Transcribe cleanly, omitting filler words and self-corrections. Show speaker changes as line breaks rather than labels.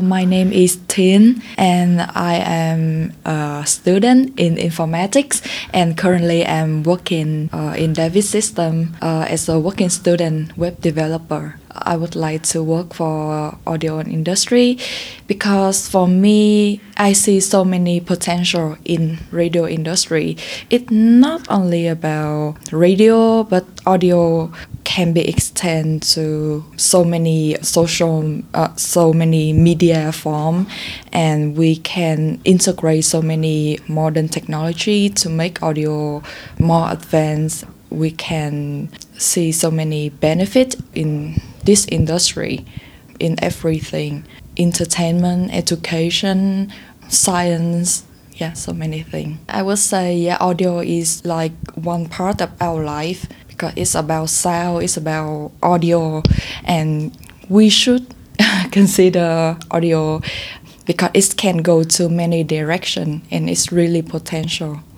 My name is Tin, and I am a student in informatics. And currently, I'm working in Davis System as a working student web developer. I would like to work for audio industry because for me, I see so many potential in radio industry. It's not only about radio, but audio can be extended to so many so many media form, and we can integrate so many modern technology to make audio more advanced. We can see so many benefits in this industry, in everything: entertainment, education, science. Yeah, so many things. I would say, yeah, audio is like one part of our life because it's about sound, it's about audio, and we should consider audio because it can go to many directions and it's really potential.